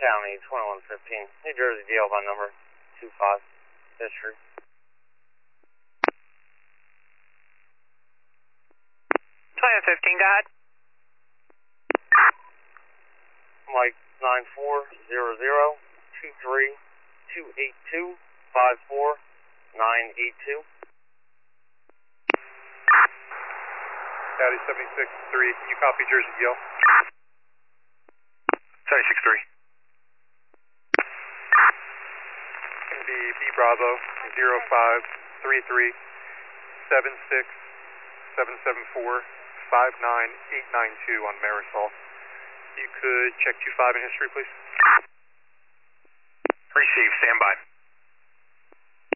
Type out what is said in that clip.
County 2115, New Jersey DL by number 25, history. 2115, go ahead. Mike 9402328254 County 76-3, can you copy Jersey DL? 76-3. Going to be B Bravo 0533-76774-59892 on Marisol. You could check 25 in history, please. Receive, stand by.